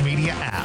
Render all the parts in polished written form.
Media app.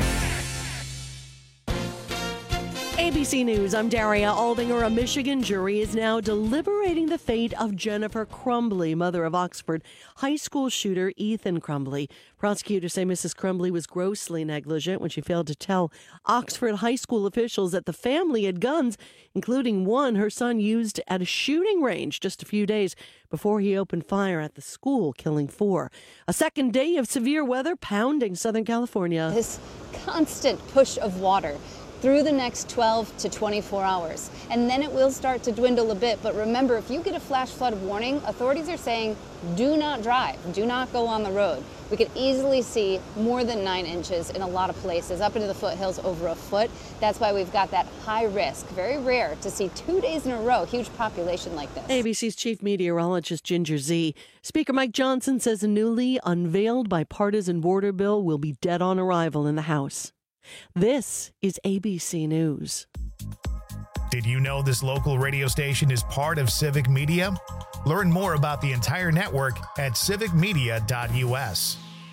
ABC News, I'm Daria Aldinger. A Michigan jury is now deliberating the fate of Jennifer Crumbley, mother of Oxford high school shooter Ethan Crumbley. Prosecutors say Mrs. Crumbley was grossly negligent when she failed to tell Oxford high school officials that the family had guns, including one her son used at a shooting range just a few days before he opened fire at the school, killing 4. A second day of severe weather pounding Southern California. This constant push of water through the next 12 to 24 hours. And then it will start to dwindle a bit. But remember, if you get a flash flood warning, authorities are saying do not drive, do not go on the road. We could easily see more than 9 inches in a lot of places, up into the foothills over a foot. That's why we've got that high risk. Very rare to see 2 days in a row, huge population like this. ABC's chief meteorologist Ginger Z. Speaker Mike Johnson says a newly unveiled bipartisan border bill will be dead on arrival in the House. This is ABC News. Did you know this local radio station is part of Civic Media? Learn more about the entire network at civicmedia.us.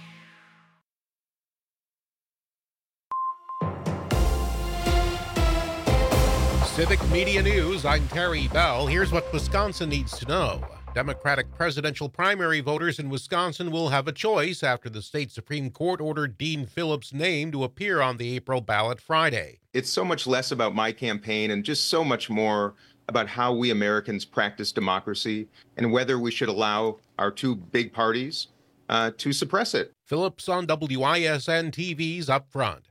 Civic Media News, I'm Terry Bell. Here's what Wisconsin needs to know. Democratic presidential primary voters in Wisconsin will have a choice after the state Supreme Court ordered Dean Phillips' name to appear on the April ballot Friday. It's so much less about my campaign and just so much more about how we Americans practice democracy and whether we should allow our 2 big parties to suppress it. Phillips on WISN TV's Up Front.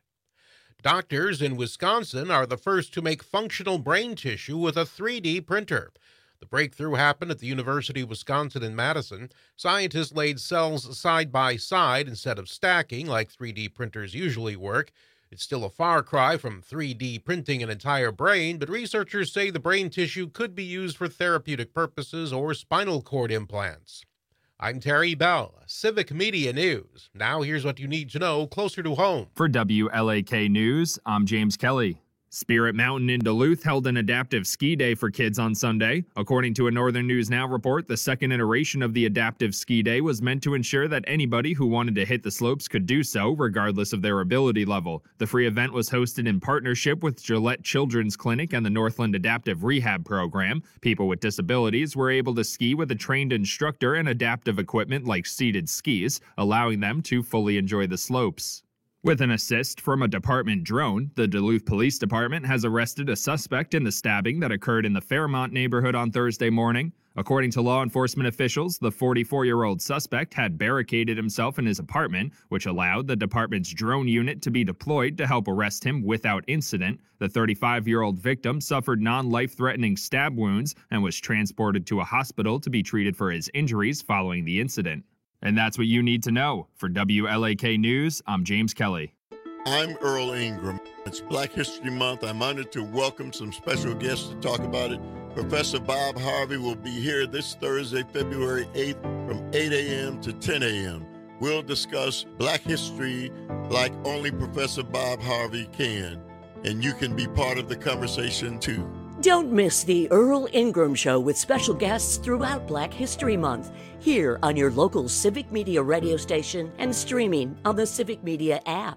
Doctors in Wisconsin are the first to make functional brain tissue with a 3D printer. The breakthrough happened at the University of Wisconsin in Madison. Scientists laid cells side by side instead of stacking like 3D printers usually work. It's still a far cry from 3D printing an entire brain, but researchers say the brain tissue could be used for therapeutic purposes or spinal cord implants. I'm Terry Bell, Civic Media News. Now here's what you need to know closer to home. For WLAK News, I'm James Kelly. Spirit Mountain in Duluth held an adaptive ski day for kids on Sunday. According to a Northern News Now report, the second iteration of the adaptive ski day was meant to ensure that anybody who wanted to hit the slopes could do so, regardless of their ability level. The free event was hosted in partnership with Gillette Children's Clinic and the Northland Adaptive Rehab Program. People with disabilities were able to ski with a trained instructor and adaptive equipment like seated skis, allowing them to fully enjoy the slopes. With an assist from a department drone, the Duluth Police Department has arrested a suspect in the stabbing that occurred in the Fairmont neighborhood on Thursday morning. According to law enforcement officials, the 44-year-old suspect had barricaded himself in his apartment, which allowed the department's drone unit to be deployed to help arrest him without incident. The 35-year-old victim suffered non-life-threatening stab wounds and was transported to a hospital to be treated for his injuries following the incident. And that's what you need to know. For WLAK News, I'm James Kelly. I'm Earl Ingram. It's Black History Month. I'm honored to welcome some special guests to talk about it. Professor Bob Harvey will be here this Thursday, February 8th from 8 a.m. to 10 a.m. We'll discuss Black history like only Professor Bob Harvey can. And you can be part of the conversation too. Don't miss the Earl Ingram Show with special guests throughout Black History Month, here on your local Civic Media radio station and streaming on the Civic Media app.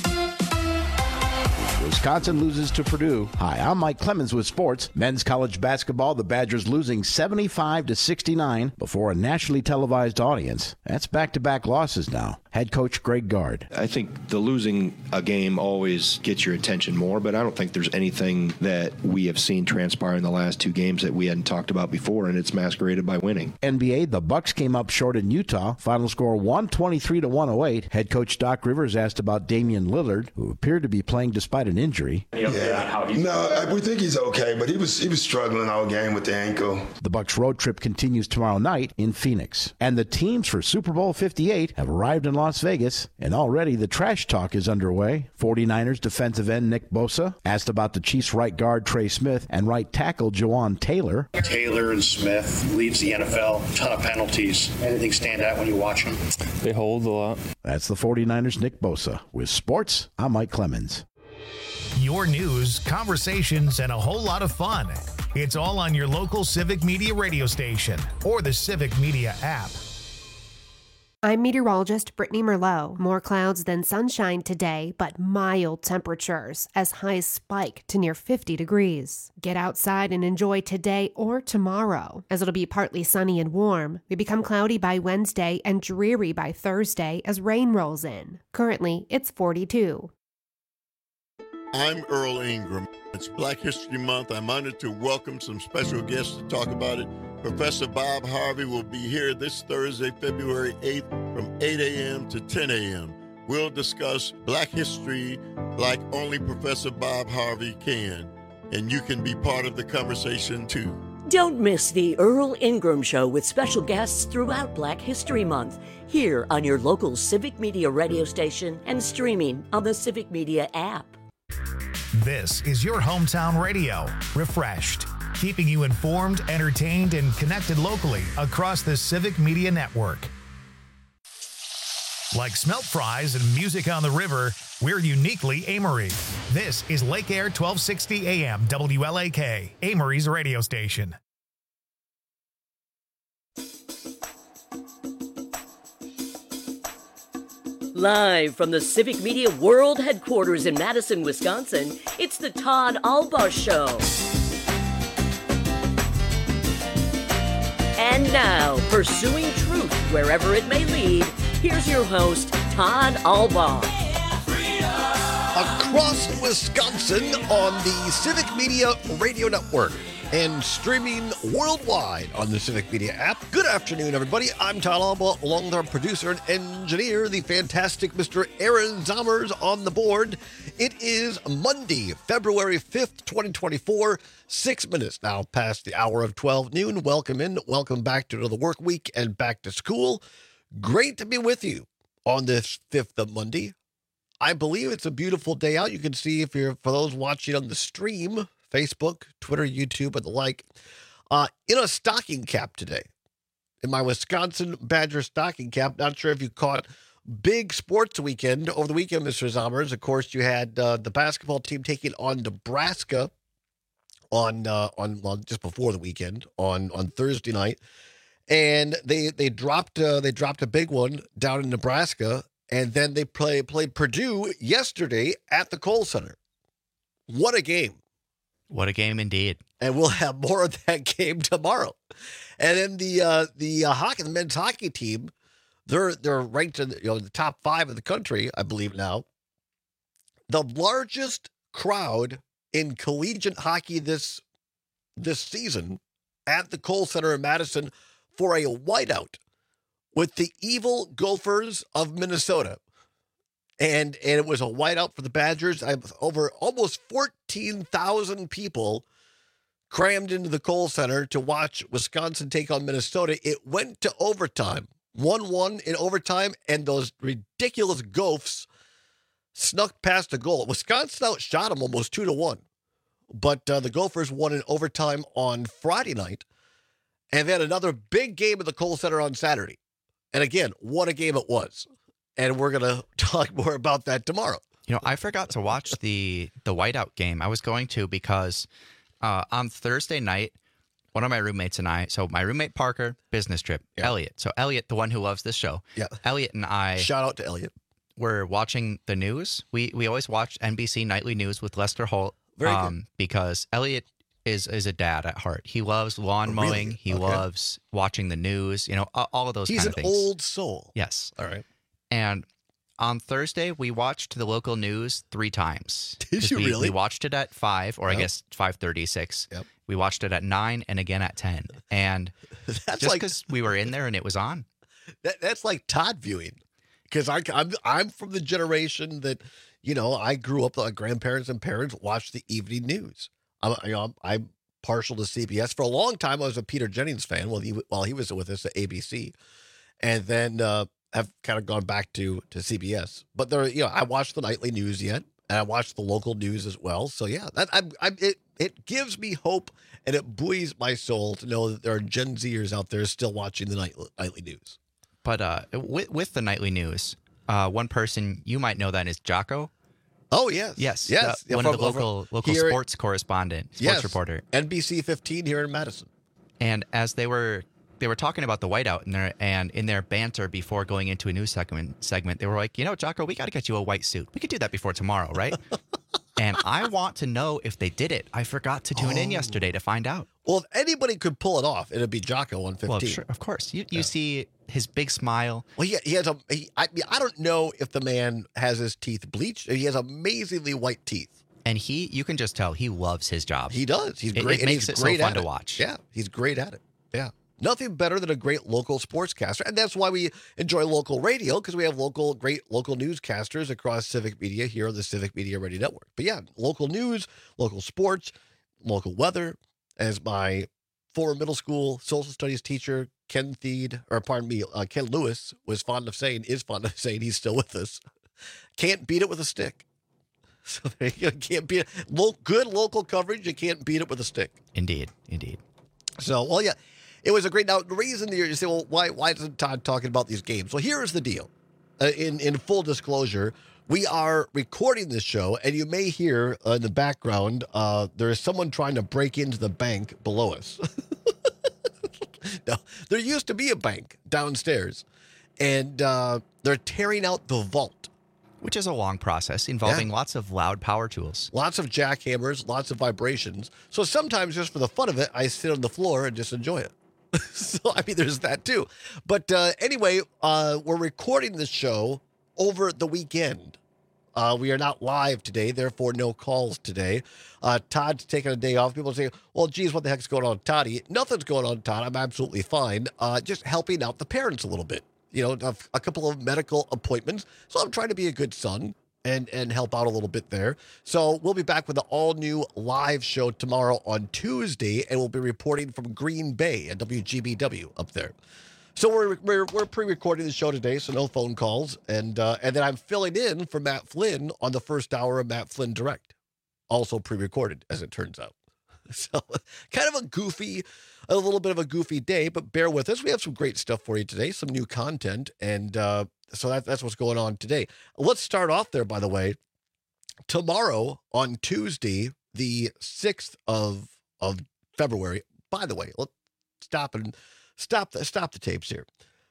Wisconsin loses to Purdue. Hi, I'm Mike Clemens with sports. Men's college basketball, the Badgers losing 75-69 before a nationally televised audience. That's back-to-back losses now. Head coach Greg Gard. I think the losing a game always gets your attention more, but I don't think there's anything that we have seen transpire in the last 2 games that we hadn't talked about before, and it's masqueraded by winning. NBA, the Bucks came up short in Utah. Final score 123-108. Head coach Doc Rivers asked about Damian Lillard, who appeared to be playing despite an injury. No, we think he's okay, but he was struggling all game with the ankle. The Bucks road trip continues tomorrow night in Phoenix. And the teams for Super Bowl 58 have arrived in Las Vegas, and already the trash talk is underway. 49ers defensive end Nick Bosa asked about the Chiefs right guard Trey Smith and right tackle Jawan Taylor. Taylor and Smith leads the NFL. Ton of penalties. Anything stand out when you watch them? They hold a lot. That's the 49ers' Nick Bosa. With sports, I'm Mike Clemens. Your news, conversations, and a whole lot of fun. It's all on your local Civic Media radio station or the Civic Media app. I'm meteorologist Brittany Merlot. More clouds than sunshine today, but mild temperatures as highs spike to near 50 degrees. Get outside and enjoy today or tomorrow, as it'll be partly sunny and warm. We become cloudy by Wednesday and dreary by Thursday as rain rolls in. Currently, it's 42. I'm Earl Ingram. It's Black History Month. I'm honored to welcome some special guests to talk about it. Professor Bob Harvey will be here this Thursday, February 8th from 8 a.m. to 10 a.m. We'll discuss Black history like only Professor Bob Harvey can, and you can be part of the conversation too. Don't miss the Earl Ingram Show with special guests throughout Black History Month, here on your local Civic Media radio station and streaming on the Civic Media app. This is your hometown radio, refreshed, keeping you informed, entertained, and connected locally across the Civic Media Network. Like smelt fries and music on the river, we're uniquely Amory. This is Lake Air 1260 AM WLAK, Amory's radio station. Live from the Civic Media World Headquarters in Madison, Wisconsin, it's the Todd Albaugh Show. And now, pursuing truth wherever it may lead, here's your host, Todd Albaugh. Across Wisconsin on the Civic Media Radio Network and streaming worldwide on the Civic Media app. Good afternoon, everybody. I'm Todd Albaugh, along with our producer and engineer, the fantastic Mr. Aaron Zommers on the board. It is Monday, February 5th, 2024, 6 minutes now past the hour of 12 noon. Welcome in, welcome back to another work week and back to school. Great to be with you on this 5th of Monday. I believe it's a beautiful day out. You can see if you're, for those watching on the stream, Facebook, Twitter, YouTube, and the like, in a stocking cap today. In my Wisconsin Badger stocking cap. Not sure if you caught big sports weekend over the weekend, Mr. Zommers. Of course, you had the basketball team taking on Nebraska on just before the weekend on Thursday night, and they dropped a big one down in Nebraska, and then they played Purdue yesterday at the Kohl Center. What a game! What a game indeed. And we'll have more of that game tomorrow. And then the men's hockey team, they're ranked in the top 5 of the country, I believe now. The largest crowd in collegiate hockey this season at the Kohl Center in Madison for a whiteout with the evil Gophers of Minnesota. And it was a whiteout for the Badgers. Over almost 14,000 people crammed into the Kohl Center to watch Wisconsin take on Minnesota. It went to overtime, 1-1 in overtime, and those ridiculous Gophs snuck past the goal. Wisconsin outshot them almost 2-1, but the Gophers won in overtime on Friday night, and they had another big game at the Kohl Center on Saturday. And again, what a game it was. And we're going to talk more about that tomorrow. You know, I forgot to watch the whiteout game. I was going to because on Thursday night, one of my roommates and I, so my roommate Parker, business trip, yeah. Elliot. So Elliot, the one who loves this show. Yeah. Elliot and I. Shout out to Elliot. We're watching the news. We always watch NBC Nightly News with Lester Holt. Very good. Because Elliot is a dad at heart. He loves lawn mowing. Really? He loves watching the news, all of those kind of things. He's an old soul. Yes. All right. And on Thursday, we watched the local news 3 times. Did you really? We watched it at 5, or I guess 5:36. Yep. We watched it at 9 and again at 10. And that's just because we were in there and it was on. That's like Todd viewing. Because I'm from the generation that, I grew up, like grandparents and parents watched the evening news. I'm partial to CBS. For a long time, I was a Peter Jennings fan while he was with us at ABC. And then have kind of gone back to CBS, but I watched the nightly news yet, and I watched the local news as well. So yeah, it gives me hope, and it buoys my soul to know that there are Gen Zers out there still watching the nightly news. But with the nightly news, one person you might know that is Jocko. Oh yes, yes, one of the local sports correspondent, sports reporter, NBC 15 here in Madison. And as they were they were talking about the whiteout in their banter before going into a news segment, they were like, Jocko, we got to get you a white suit. We could do that before tomorrow, right? And I want to know if they did it. I forgot to tune in yesterday to find out. Well, if anybody could pull it off, it'd be Jocko 115. Well, sure, of course. You see his big smile. Well, he has I don't know if the man has his teeth bleached. He has amazingly white teeth. And you can just tell he loves his job. He does. He's great. It makes it so fun to watch. Yeah, he's great at it. Yeah. Nothing better than a great local sportscaster. And that's why we enjoy local radio, because we have great local newscasters across Civic Media here on the Civic Media Radio Network. But yeah, local news, local sports, local weather. As my former middle school social studies teacher, Ken Lewis, is fond of saying, he's still with us. Can't beat it with a stick. So there you go. Can't beat it. Good local coverage. You can't beat it with a stick. Indeed. So, well, yeah, it was a great. Now, the reason you say, well, why isn't Todd talking about these games? Well, here's the deal. In full disclosure, we are recording this show, and you may hear in the background there is someone trying to break into the bank below us. Now, there used to be a bank downstairs, and they're tearing out the vault. Which is a long process involving lots of loud power tools. Lots of jackhammers, lots of vibrations. So sometimes just for the fun of it, I sit on the floor and just enjoy it. So, there's that too. But anyway, we're recording this show over the weekend. We are not live today, therefore no calls today. Todd's taking a day off. People say, well, geez, what the heck's going on, Toddy? Nothing's going on, Todd. I'm absolutely fine. Just helping out the parents a little bit. A couple of medical appointments. So I'm trying to be a good son and help out a little bit there. So we'll be back with an all-new live show tomorrow on Tuesday, and we'll be reporting from Green Bay at WGBW up there. So we're pre-recording the show today, so no phone calls. And then I'm filling in for Matt Flynn on the first hour of Matt Flynn Direct. Also pre-recorded, as it turns out. So kind of a little bit of a goofy day, but bear with us. We have some great stuff for you today, some new content, and so that's what's going on today. Let's start off there, by the way. Tomorrow on Tuesday, the 6th of February. By the way, let's stop the tapes here.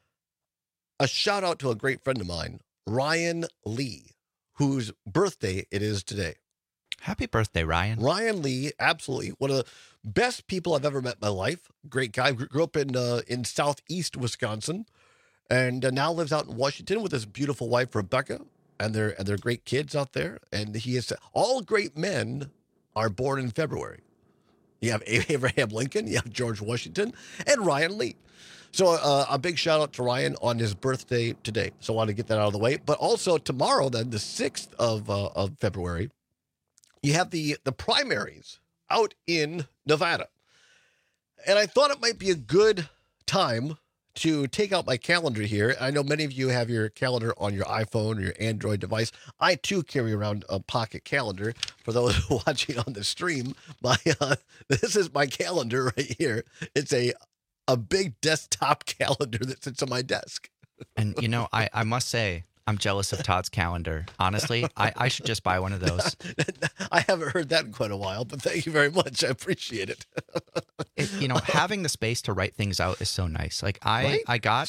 A shout out to a great friend of mine, Ryan Lee, whose birthday it is today. Happy birthday, Ryan. Ryan Lee, absolutely. One of the best people I've ever met in my life. Great guy. Grew up in southeast Wisconsin and now lives out in Washington with his beautiful wife, Rebecca, and their great kids out there. And he is all great men are born in February. You have Abraham Lincoln, you have George Washington, and Ryan Lee. So a big shout out to Ryan on his birthday today. So I want to get that out of the way. But also tomorrow, then, the 6th of February, you have the primaries out in Nevada. And I thought it might be a good time to take out my calendar here. I know many of you have your calendar on your iPhone or your Android device. I, too, carry around a pocket calendar. For those watching on the stream, this is my calendar right here. It's a big desktop calendar that sits on my desk. And, I must say, I'm jealous of Todd's calendar. Honestly, I should just buy one of those. I haven't heard that in quite a while, but thank you very much. I appreciate it. Having the space to write things out is so nice. Like I got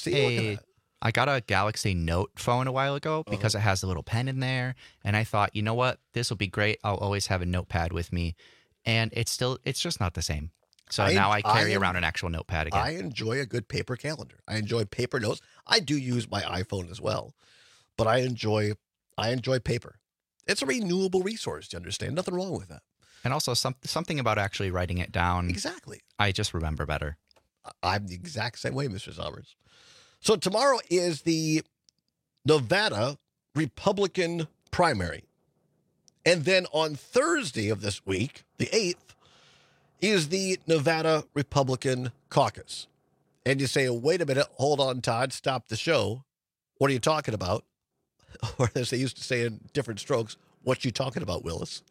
a Galaxy Note phone a while ago because it has a little pen in there, and I thought, you know what, this will be great. I'll always have a notepad with me, and it's just not the same. So now I carry around an actual notepad again. I enjoy a good paper calendar. I enjoy paper notes. I do use my iPhone as well. But I enjoy paper. It's a renewable resource, you understand? Nothing wrong with that. And also something about actually writing it down. Exactly. I just remember better. I'm the exact same way, Mr. Sommers. So tomorrow is the Nevada Republican primary. And then on Thursday of this week, the 8th, is the Nevada Republican caucus. And you say, wait a minute, hold on, Todd, stop the show. What are you talking about? Or as they used to say in different strokes, what you talking about, Willis?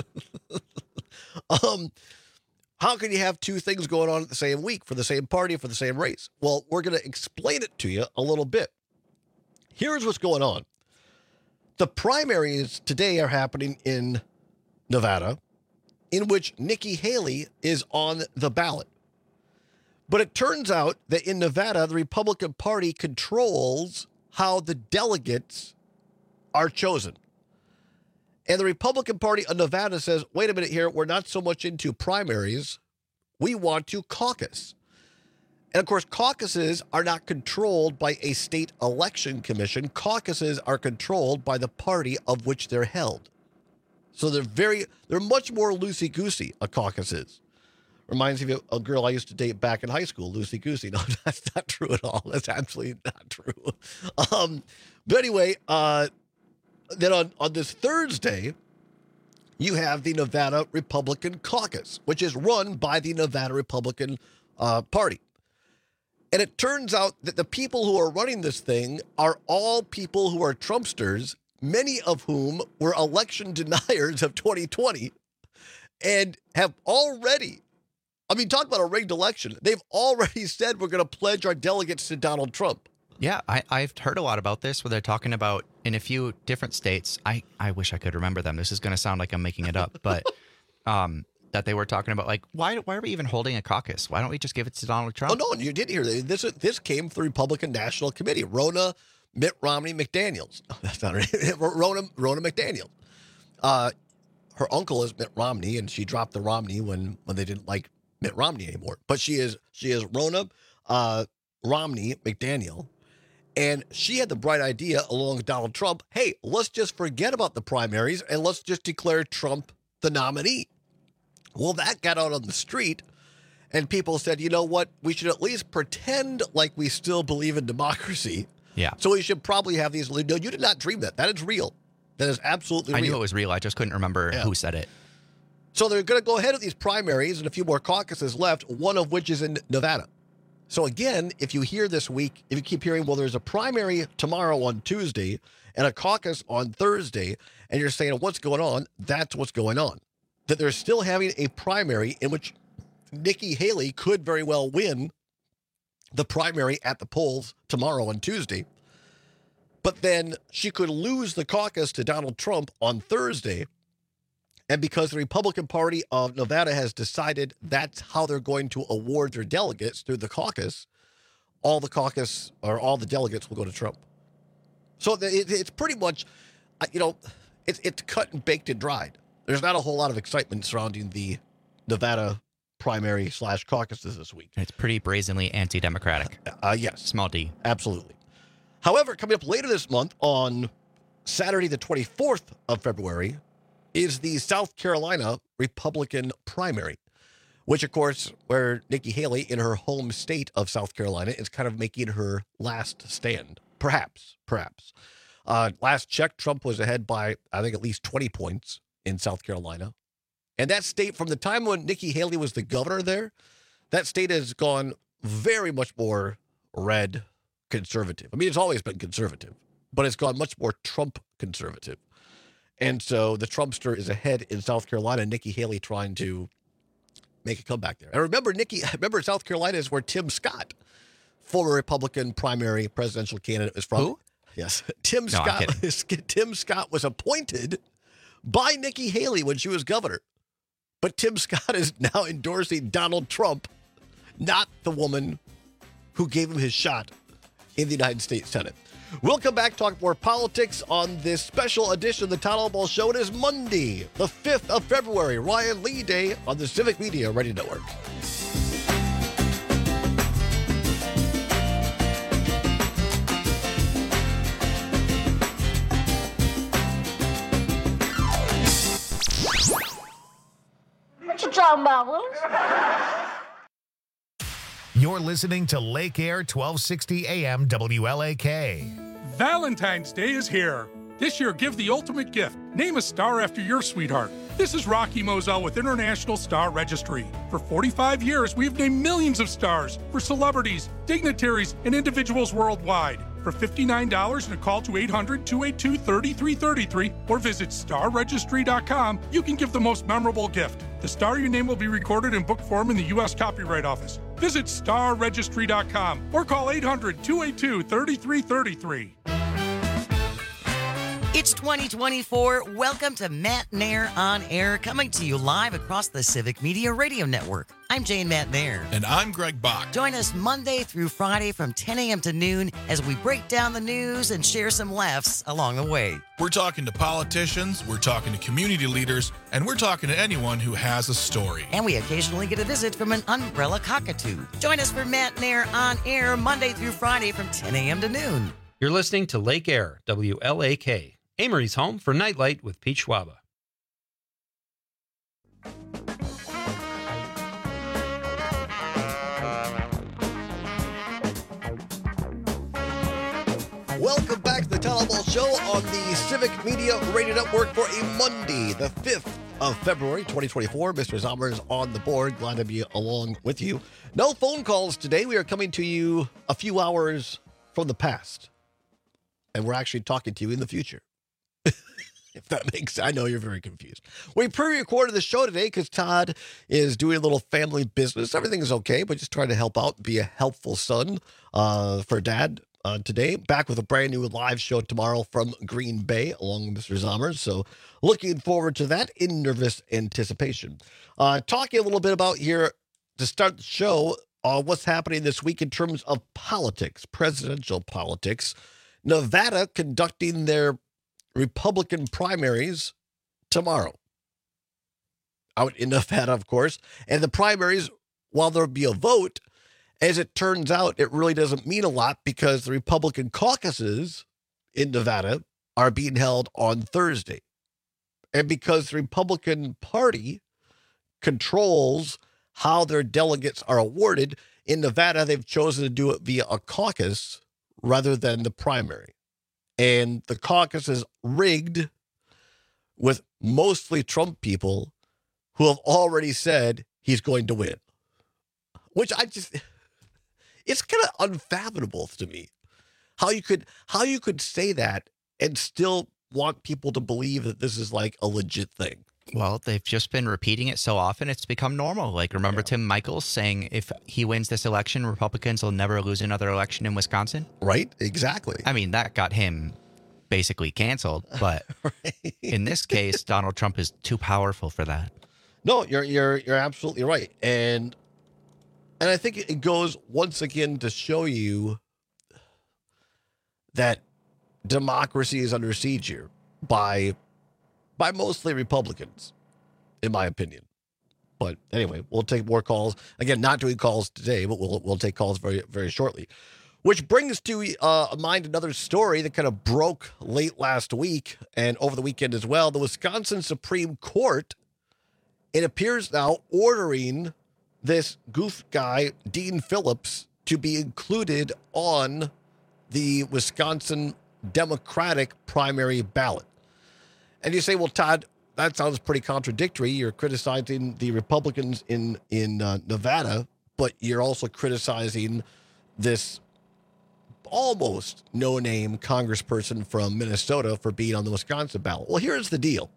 How can you have two things going on at the same week for the same party, for the same race? Well, we're going to explain it to you a little bit. Here's what's going on. The primaries today are happening in Nevada, in which Nikki Haley is on the ballot. But it turns out that in Nevada, the Republican Party controls how the delegates are chosen. And the Republican Party of Nevada says, wait a minute here, we're not so much into primaries. We want to caucus. And of course, caucuses are not controlled by a state election commission. Caucuses are controlled by the party of which they're held. So they're much more loosey-goosey, a caucus is. Reminds me of a girl I used to date back in high school, loosey-goosey. No, that's not true at all. That's absolutely not true. But anyway, then on this Thursday, you have the Nevada Republican Caucus, which is run by the Nevada Republican Party. And it turns out that the people who are running this thing are all people who are Trumpsters, many of whom were election deniers of 2020 and have already, talk about a rigged election. They've already said we're going to pledge our delegates to Donald Trump. Yeah, I've heard a lot about this where they're talking about in a few different states. I wish I could remember them. This is going to sound like I'm making it up, but that they were talking about, like, why are we even holding a caucus? Why don't we just give it to Donald Trump? Oh, no, you did hear this. This came from the Republican National Committee. Ronna, Mitt Romney, McDaniels. No, that's not right. Ronna McDaniel. Her uncle is Mitt Romney, and she dropped the Romney when they didn't like Mitt Romney anymore. But she is Ronna Romney McDaniel. And she had the bright idea, along with Donald Trump, hey, let's just forget about the primaries and let's just declare Trump the nominee. Well, that got out on the street, and people said, you know what? We should at least pretend like we still believe in democracy. Yeah. So we should probably have these. No, you did not dream that. That is real. That is absolutely real. I knew it was real. I just couldn't remember who said it. So they're going to go ahead with these primaries and a few more caucuses left, one of which is in Nevada. So again, if you hear this week, if you keep hearing, well, there's a primary tomorrow on Tuesday and a caucus on Thursday, and you're saying, what's going on? That's what's going on. That they're still having a primary in which Nikki Haley could very well win the primary at the polls tomorrow on Tuesday. But then she could lose the caucus to Donald Trump on Thursday. And because the Republican Party of Nevada has decided that's how they're going to award their delegates through the caucus, all the delegates will go to Trump. So it's pretty much, it's cut and baked and dried. There's not a whole lot of excitement surrounding the Nevada primary / caucuses this week. It's pretty brazenly anti-democratic. Yes. Small d. Absolutely. However, coming up later this month on Saturday, the 24th of February, is the South Carolina Republican primary, which, of course, where Nikki Haley in her home state of South Carolina is kind of making her last stand. Perhaps. Last check, Trump was ahead by, I think, at least 20 points in South Carolina. And that state, from the time when Nikki Haley was the governor there, that state has gone very much more red conservative. It's always been conservative, but it's gone much more Trump conservative. And so the Trumpster is ahead in South Carolina, Nikki Haley trying to make a comeback there. And remember South Carolina is where Tim Scott, former Republican primary presidential candidate, is from. Who? Yes. Tim Scott was appointed by Nikki Haley when she was governor. But Tim Scott is now endorsing Donald Trump, not the woman who gave him his shot in the United States Senate. We'll come back, talk more politics on this special edition of the Todd Albaugh Show. It is Monday, the 5th of February, Ryan Lee Day on the Civic Media Radio Network. What you talking about, Willis? You're listening to Lake Air 1260 AM WLAK. Valentine's Day is here. This year, give the ultimate gift. Name a star after your sweetheart. This is Rocky Moselle with International Star Registry. For 45 years, we've named millions of stars for celebrities, dignitaries, and individuals worldwide. For $59 and a call to 800-282-3333 or visit starregistry.com, you can give the most memorable gift. The star you name will be recorded in book form in the U.S. Copyright Office. Visit starregistry.com or call 800-282-3333. It's 2024. Welcome to Matt Nair on Air, coming to you live across the Civic Media Radio Network. I'm Jane Matt Nair. And I'm Greg Bach. Join us Monday through Friday from 10 a.m. to noon as we break down the news and share some laughs along the way. We're talking to politicians, we're talking to community leaders, and we're talking to anyone who has a story. And we occasionally get a visit from an umbrella cockatoo. Join us for Matt Nair on Air Monday through Friday from 10 a.m. to noon. You're listening to Lake Air, WLAK. Amory's home for Nightlight with Pete Schwaba. Welcome back to the Townhall Show on the Civic Media Radio Network for a Monday, the 5th of February, 2024. Mr. Zomer's on the board. Glad to be along with you. No phone calls today. We are coming to you a few hours from the past. And we're actually talking to you in the future. If that makes sense. I know you're very confused. We pre-recorded the show today because Todd is doing a little family business. Everything is okay, but just trying to help out, be a helpful son for Dad today. Back with a brand new live show tomorrow from Green Bay along with Mr. Zomer. So looking forward to that in nervous anticipation. Talking a little bit about here to start the show, what's happening this week in terms of politics, presidential politics. Nevada conducting their Republican primaries tomorrow. Out in Nevada, of course. And the primaries, while there'll be a vote, as it turns out, it really doesn't mean a lot because the Republican caucuses in Nevada are being held on Thursday. And because the Republican Party controls how their delegates are awarded, in Nevada, they've chosen to do it via a caucus rather than the primary. And the caucus is rigged with mostly Trump people who have already said he's going to win. Which it's kind of unfathomable to me. How you could say that and still want people to believe that this is like a legit thing. Well, they've just been repeating it so often, it's become normal. Like, remember Tim Michels saying if he wins this election, Republicans will never lose another election in Wisconsin? Right, exactly. I mean, that got him basically canceled. But right. In this case, Donald Trump is too powerful for that. No, you're absolutely right. And I think it goes once again to show you that democracy is under siege here by mostly Republicans, in my opinion. But anyway, we'll take more calls. Again, not doing calls today, but we'll take calls very, very shortly. Which brings to mind another story that kind of broke late last week and over the weekend as well. The Wisconsin Supreme Court, it appears now, ordering this goof guy, Dean Phillips, to be included on the Wisconsin Democratic primary ballot. And you say, well, Todd, that sounds pretty contradictory. You're criticizing the Republicans in Nevada, but you're also criticizing this almost no-name congressperson from Minnesota for being on the Wisconsin ballot. Well, here's the deal.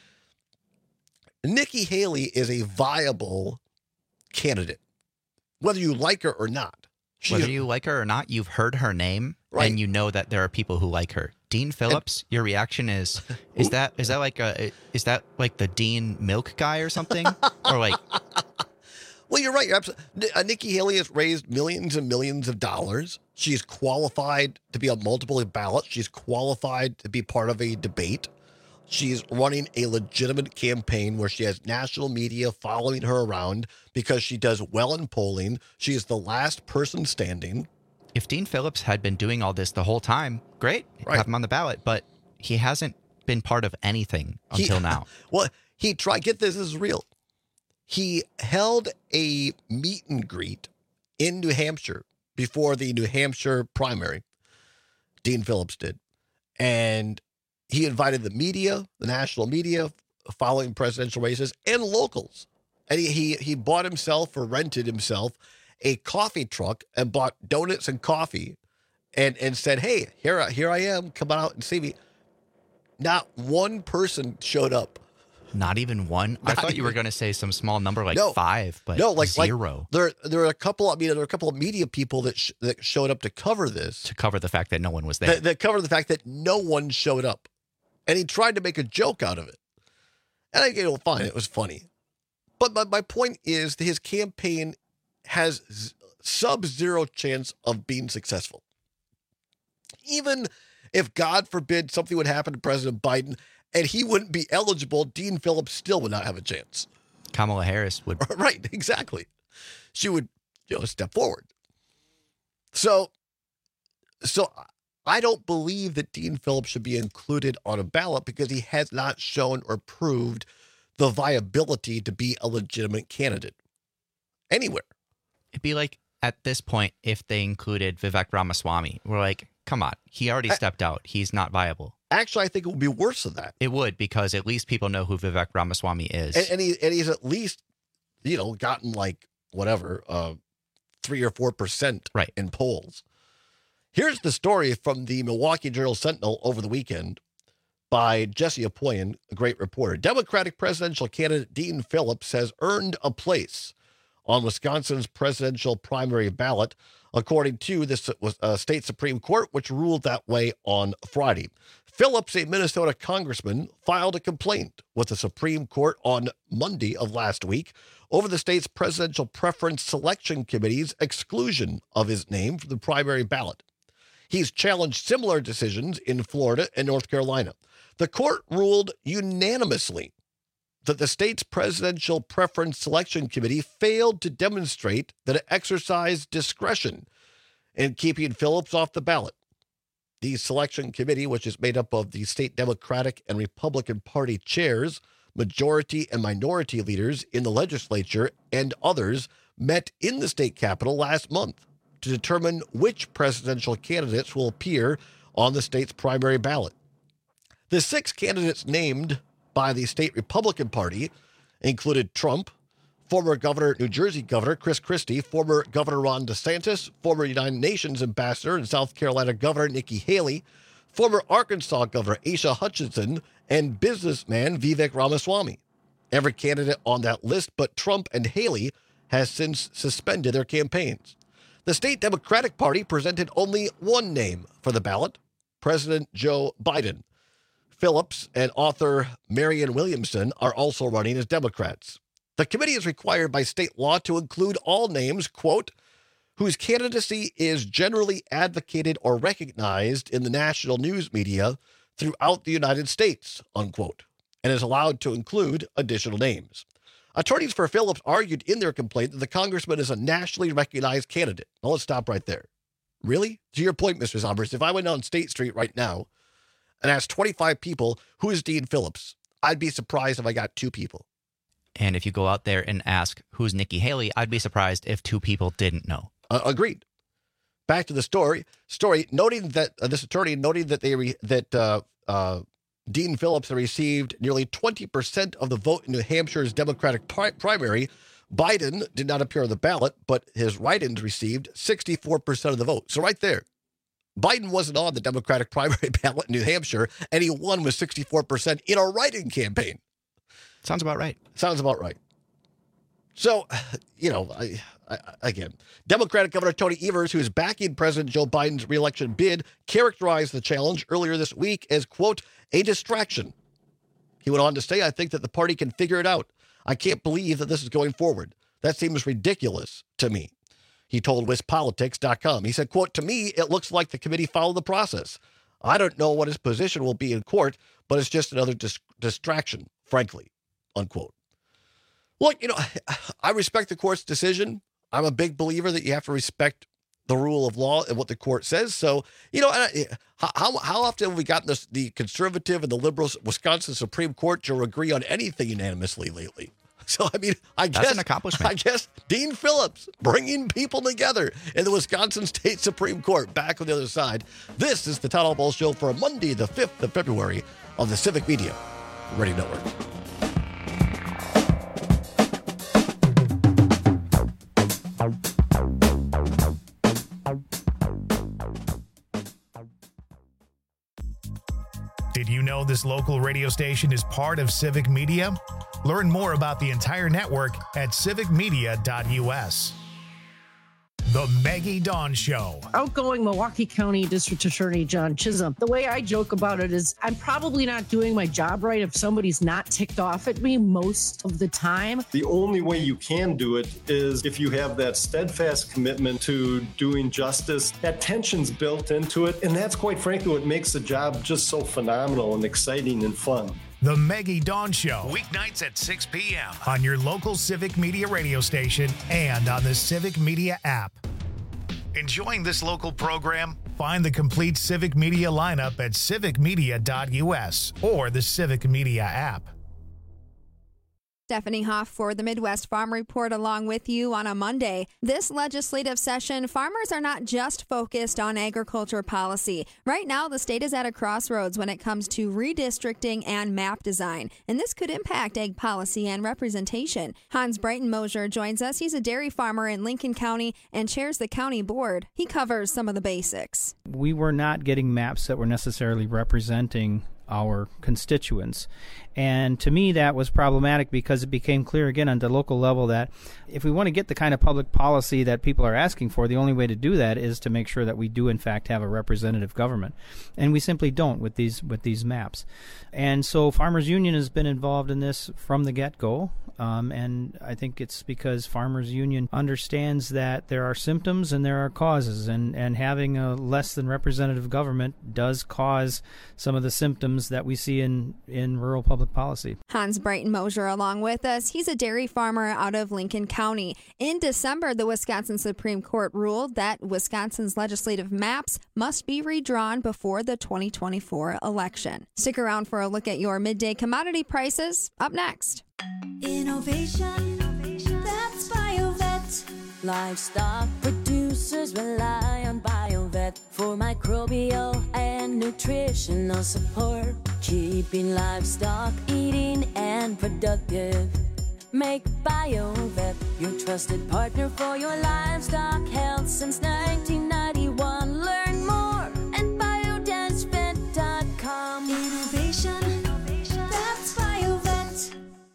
Nikki Haley is a viable candidate, whether you like her or not. Whether you like her or not, you've heard her name, right, and you know that there are people who like her. Dean Phillips, your reaction is that like the Dean Milk guy or something? Or like, well, you're right. You're absolutely. Nikki Haley has raised millions and millions of dollars. She's qualified to be on multiple ballots. She's qualified to be part of a debate. She's running a legitimate campaign where she has national media following her around because she does well in polling. She is the last person standing. If Dean Phillips had been doing all this the whole time, great, right, have him on the ballot, but he hasn't been part of anything until now. Well, he tried, get this is real. He held a meet and greet in New Hampshire before the New Hampshire primary. Dean Phillips did. And he invited the media, the national media, following presidential races, and locals. And he bought himself or rented himself a coffee truck and bought donuts and coffee and said, hey, here I am, come out and see me. Not one person showed up. Not even one? I thought you were going to say some small number like 5, but no, like zero. There are a couple, there are a couple of media people that showed up to cover this. To cover the fact that no one was there. That cover the fact that no one showed up. And he tried to make a joke out of it. And I fine, it was funny. But my point is that his campaign has sub-zero chance of being successful. Even if, God forbid, something would happen to President Biden and he wouldn't be eligible, Dean Phillips still would not have a chance. Kamala Harris would. Right, exactly. She would, step forward. So I don't believe that Dean Phillips should be included on a ballot because he has not shown or proved the viability to be a legitimate candidate anywhere. It'd be like, at this point, if they included Vivek Ramaswamy, we're like, come on, he already stepped out. He's not viable. Actually, I think it would be worse than that. It would, because at least people know who Vivek Ramaswamy is. And he's at least, gotten 3 or 4% in polls. Here's the story from the Milwaukee Journal-Sentinel over the weekend by Jesse Apoyan, a great reporter. Democratic presidential candidate Dean Phillips has earned a place on Wisconsin's presidential primary ballot, according to the state Supreme Court, which ruled that way on Friday. Phillips, a Minnesota congressman, filed a complaint with the Supreme Court on Monday of last week over the state's Presidential Preference Selection Committee's exclusion of his name from the primary ballot. He's challenged similar decisions in Florida and North Carolina. The court ruled unanimously that the state's Presidential Preference Selection Committee failed to demonstrate that it exercised discretion in keeping Phillips off the ballot. The selection committee, which is made up of the state Democratic and Republican Party chairs, majority and minority leaders in the legislature, and others, met in the state capitol last month to determine which presidential candidates will appear on the state's primary ballot. The 6 candidates named by the state Republican Party included Trump, former New Jersey Governor Chris Christie, former Governor Ron DeSantis, former United Nations Ambassador and South Carolina Governor Nikki Haley, former Arkansas Governor Asa Hutchinson, and businessman Vivek Ramaswamy. Every candidate on that list but Trump and Haley has since suspended their campaigns. The state Democratic Party presented only one name for the ballot, President Joe Biden. Phillips and author Marianne Williamson are also running as Democrats. The committee is required by state law to include all names, quote, whose candidacy is generally advocated or recognized in the national news media throughout the United States, unquote, and is allowed to include additional names. Attorneys for Phillips argued in their complaint that the congressman is a nationally recognized candidate. Now, let's stop right there. Really? To your point, Mr. Zombers, if I went on State Street right now and asked 25 people, who is Dean Phillips, I'd be surprised if I got 2 people. And if you go out there and ask, who's Nikki Haley, I'd be surprised if 2 people didn't know. Agreed. Back to the story noting that this attorney noting that Dean Phillips had received nearly 20% of the vote in New Hampshire's Democratic primary. Biden did not appear on the ballot, but his write-ins received 64% of the vote. So right there, Biden wasn't on the Democratic primary ballot in New Hampshire, and he won with 64% in a write-in campaign. Sounds about right. Sounds about right. So, again, Democratic Governor Tony Evers, who is backing President Joe Biden's reelection bid, characterized the challenge earlier this week as, quote, a distraction. He went on to say, I think that the party can figure it out. I can't believe that this is going forward. That seems ridiculous to me. He told WisPolitics.com. He said, quote, to me, it looks like the committee followed the process. I don't know what his position will be in court, but it's just another distraction, frankly, unquote. Look, I respect the court's decision. I'm a big believer that you have to respect the rule of law and what the court says. So, how often have we gotten the conservative and the liberal Wisconsin Supreme Court to agree on anything unanimously lately? So, I guess that's an accomplishment. I guess Dean Phillips bringing people together in the Wisconsin State Supreme Court. Back on the other side, this is the Todd Ball Show for Monday, the 5th of February on the Civic Media Radio Network. Did you know this local radio station is part of Civic Media? Learn more about the entire network at civicmedia.us. The Maggie Dawn Show. Outgoing Milwaukee County District Attorney John Chisholm. The way I joke about it is I'm probably not doing my job right if somebody's not ticked off at me most of the time. The only way you can do it is if you have that steadfast commitment to doing justice. That tension's built into it, and that's quite frankly what makes the job just so phenomenal and exciting and fun. The Maggie Dawn Show, weeknights at 6 p.m. on your local Civic Media radio station and on the Civic Media app. Enjoying this local program? Find the complete Civic Media lineup at civicmedia.us or the Civic Media app. Stephanie Hoff for the Midwest Farm Report along with you on a Monday. This legislative session, farmers are not just focused on agriculture policy. Right now, the state is at a crossroads when it comes to redistricting and map design, and this could impact ag policy and representation. Hans Breitenmoser joins us. He's a dairy farmer in Lincoln County and chairs the county board. He covers some of the basics. We were not getting maps that were necessarily representing our constituents. And to me, that was problematic because it became clear again on the local level that if we want to get the kind of public policy that people are asking for, the only way to do that is to make sure that we do in fact have a representative government. And we simply don't with these maps. And so Farmers Union has been involved in this from the get-go. And I think it's because Farmers Union understands that there are symptoms and there are causes, and having a less than representative government does cause some of the symptoms that we see in rural public policy. Hans Breitenmoser along with us. He's a dairy farmer out of Lincoln County. In December, the Wisconsin Supreme Court ruled that Wisconsin's legislative maps must be redrawn before the 2024 election. Stick around for a look at your midday commodity prices up next. Innovation, that's BioVet. Livestock producers rely on BioVet for microbial and nutritional support, keeping livestock eating and productive. Make BioVet your trusted partner for your livestock health since 1991. Learn more at biodensvet.com. Innovation, that's BioVet.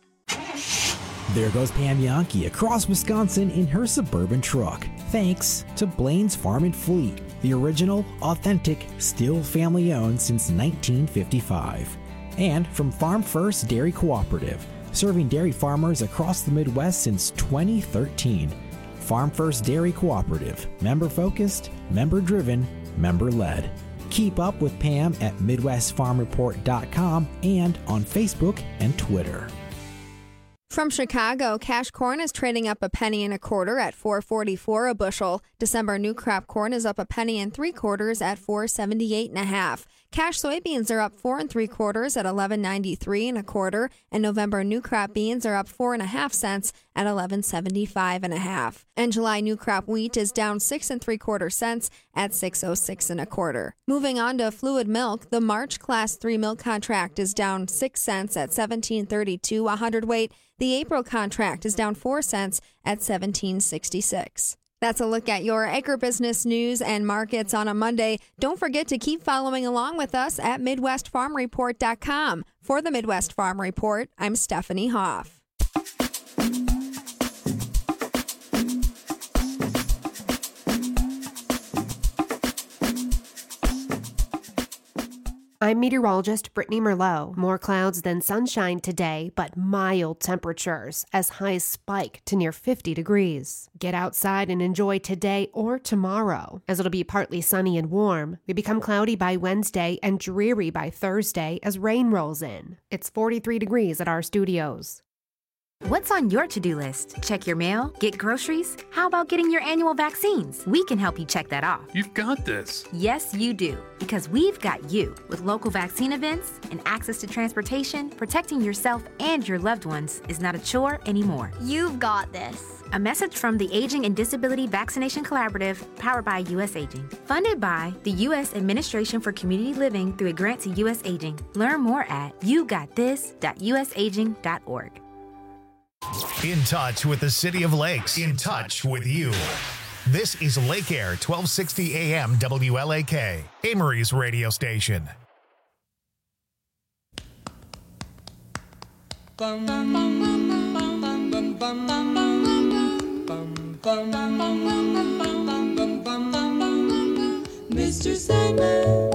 There goes Pam Yankee across Wisconsin in her suburban truck. Thanks to Blaine's Farm and Fleet, the original, authentic, still family-owned since 1955. And from Farm First Dairy Cooperative, serving dairy farmers across the Midwest since 2013. Farm First Dairy Cooperative, member-focused, member-driven, member-led. Keep up with Pam at MidwestFarmReport.com and on Facebook and Twitter. From Chicago, cash corn is trading up 1 1.25 at $4.44 a bushel. December new crop corn is up 1 3/4 at $4.78.5. Cash soybeans are up 4 3/4 at $11.93 1/4, and November new crop beans are up 4.5 cents at $11.75.5. And July new crop wheat is down 6 3/4 cents at $6.06 1/4. Moving on to fluid milk, the March Class 3 milk contract is down 6 cents at $17.32 a hundredweight. The April contract is down 4 cents at $17.66. That's a look at your agribusiness news and markets on a Monday. Don't forget to keep following along with us at MidwestFarmReport.com. For the Midwest Farm Report, I'm Stephanie Hoff. I'm meteorologist Brittany Merlot. More clouds than sunshine today, but mild temperatures as highs spike to near 50 degrees. Get outside and enjoy today or tomorrow, as it'll be partly sunny and warm. We become cloudy by Wednesday and dreary by Thursday as rain rolls in. It's 43 degrees at our studios. What's on your to-do list? Check your mail? Get groceries? How about getting your annual vaccines? We can help you check that off. You've got this. Yes, you do. Because we've got you. With local vaccine events and access to transportation, protecting yourself and your loved ones is not a chore anymore. You've got this. A message from the Aging and Disability Vaccination Collaborative, powered by U.S. Aging. Funded by the U.S. Administration for Community Living through a grant to U.S. Aging. Learn more at yougotthis.usaging.org. In touch with the City of Lakes. In touch with you. This is Lake Air 1260 AM WLAK, Amory's radio station. Mr. Sandman,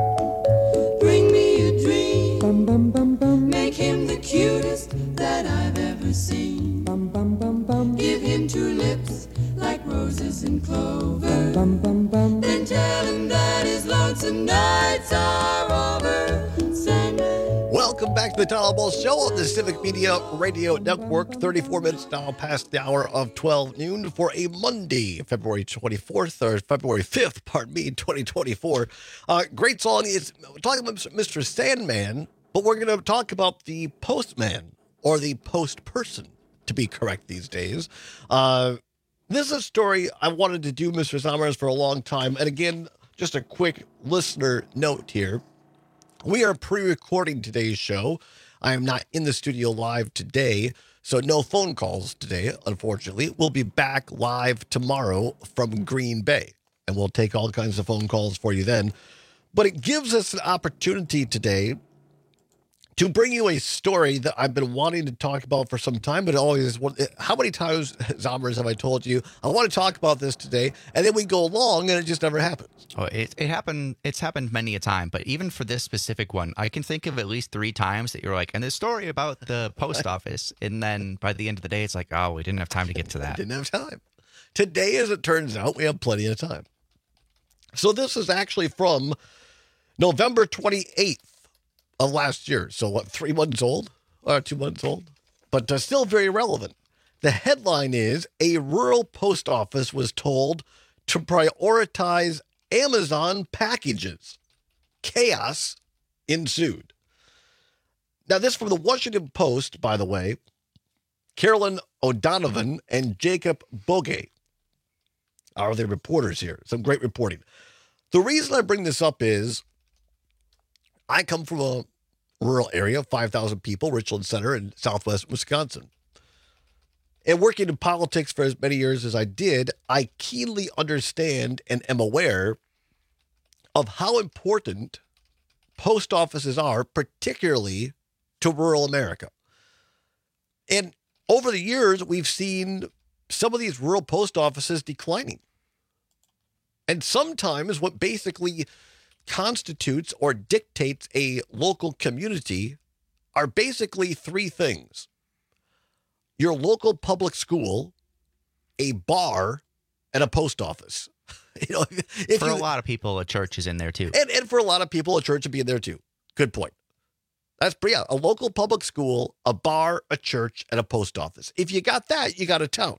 bring me a dream. Bum, bum, bum, bum. Make him the cutest that I've ever seen. Bum, bum, bum, bum. Give him two lips like roses and clover. Bum, bum, bum. Then tell him that his lonesome nights are over. Sandman. Welcome back to the Tom Ball Show on the Civic Media Radio Network. 34 minutes now past the hour of 12 noon for a Monday, February 24th, or February 5th, 2024. Great song. It's talking about Mr. Sandman, but we're going to talk about the postman, or the post person, to be correct these days. This is a story I wanted to do, Mr. Sommers, for a long time. And again, just a quick listener note here. We are pre-recording today's show. I am not in the studio live today, so no phone calls today, unfortunately. We'll be back live tomorrow from Green Bay, and we'll take all kinds of phone calls for you then. But it gives us an opportunity today to bring you a story that I've been wanting to talk about for some time, but always, how many times, Zombers, have I told you, I want to talk about this today, and then we go along, and it just never happens. Oh, it happened. It's happened many a time, but even for this specific one, I can think of at least 3 times that you're like, and this story about the post office, and then by the end of the day, it's like, oh, we didn't have time to get to that. Didn't have time. Today, as it turns out, we have plenty of time. So this is actually from November 28th. Of last year. So what, 3 months old? Or 2 months old? But still very relevant. The headline is, a rural post office was told to prioritize Amazon packages. Chaos ensued. Now this from the Washington Post, by the way. Carolyn O'Donovan and Jacob Bogue are the reporters here. Some great reporting. The reason I bring this up is, I come from a rural area, 5,000 people, Richland Center in southwest Wisconsin. And working in politics for as many years as I did, I keenly understand and am aware of how important post offices are, particularly to rural America. And over the years, we've seen some of these rural post offices declining. And sometimes what basically constitutes or dictates a local community are basically 3 things: your local public school, a bar, and a post office. For a lot of people, a church is in there too. And for a lot of people, a church would be in there too. Good point. That's pretty, a local public school, a bar, a church, and a post office. If you got that, you got a town.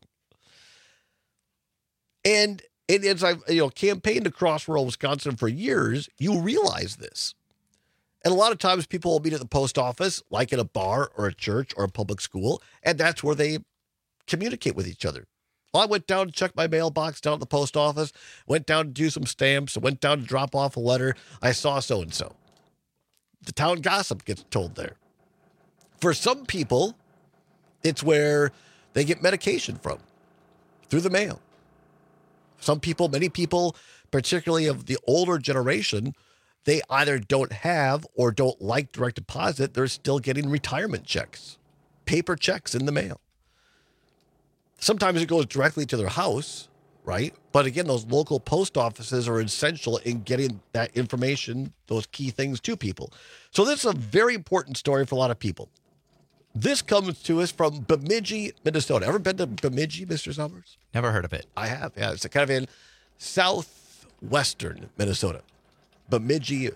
And as I've campaigned across rural Wisconsin for years, you realize this. And a lot of times people will meet at the post office, like in a bar or a church or a public school, and that's where they communicate with each other. Well, I went down to check my mailbox down at the post office, went down to do some stamps, went down to drop off a letter. I saw so-and-so. The town gossip gets told there. For some people, it's where they get medication from, through the mail. Some people, many people, particularly of the older generation, they either don't have or don't like direct deposit. They're still getting retirement checks, paper checks in the mail. Sometimes it goes directly to their house, right? But again, those local post offices are essential in getting that information, those key things to people. So this is a very important story for a lot of people. This comes to us from Bemidji, Minnesota. Ever been to Bemidji, Mr. Summers? Never heard of it. I have. Yeah, it's kind of in southwestern Minnesota. Bemidji,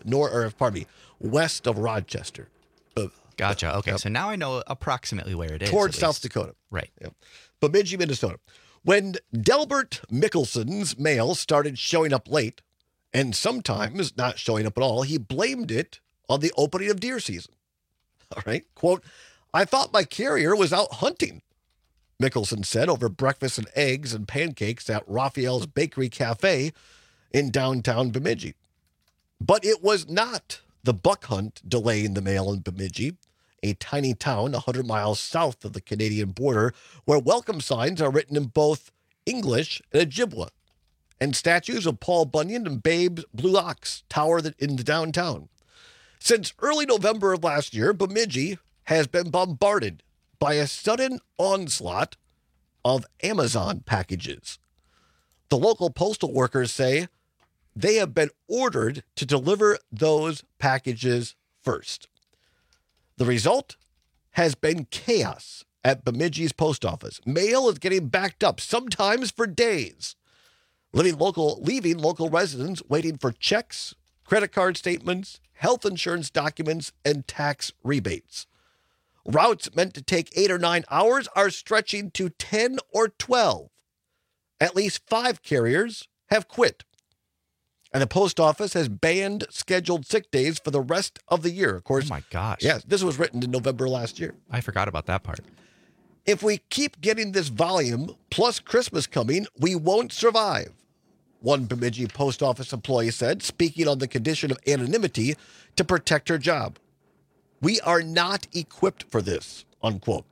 west of Rochester. Gotcha. Okay, so now I know approximately where it is. Towards South Dakota. Right. Yeah. Bemidji, Minnesota. When Delbert Mickelson's mail started showing up late, and sometimes not showing up at all, he blamed it on the opening of deer season. All right. Quote, "I thought my carrier was out hunting," Mickelson said over breakfast and eggs and pancakes at Raphael's Bakery Cafe in downtown Bemidji. But it was not the buck hunt delaying the mail in Bemidji, a tiny town 100 miles south of the Canadian border, where welcome signs are written in both English and Ojibwa, and statues of Paul Bunyan and Babe's Blue Ox tower in the downtown. Since early November of last year, Bemidji has been bombarded by a sudden onslaught of Amazon packages. The local postal workers say they have been ordered to deliver those packages first. The result has been chaos at Bemidji's post office. Mail is getting backed up, sometimes for days, leaving local residents waiting for checks, credit card statements, health insurance documents, and tax rebates. Routes meant to take 8 or 9 hours are stretching to 10 or 12. At least 5 carriers have quit. And the post office has banned scheduled sick days for the rest of the year. Of course. Oh, my gosh. Yes, this was written in November last year. I forgot about that part. If we keep getting this volume, plus Christmas coming, we won't survive, one Bemidji post office employee said, speaking on the condition of anonymity to protect her job. We are not equipped for this, unquote.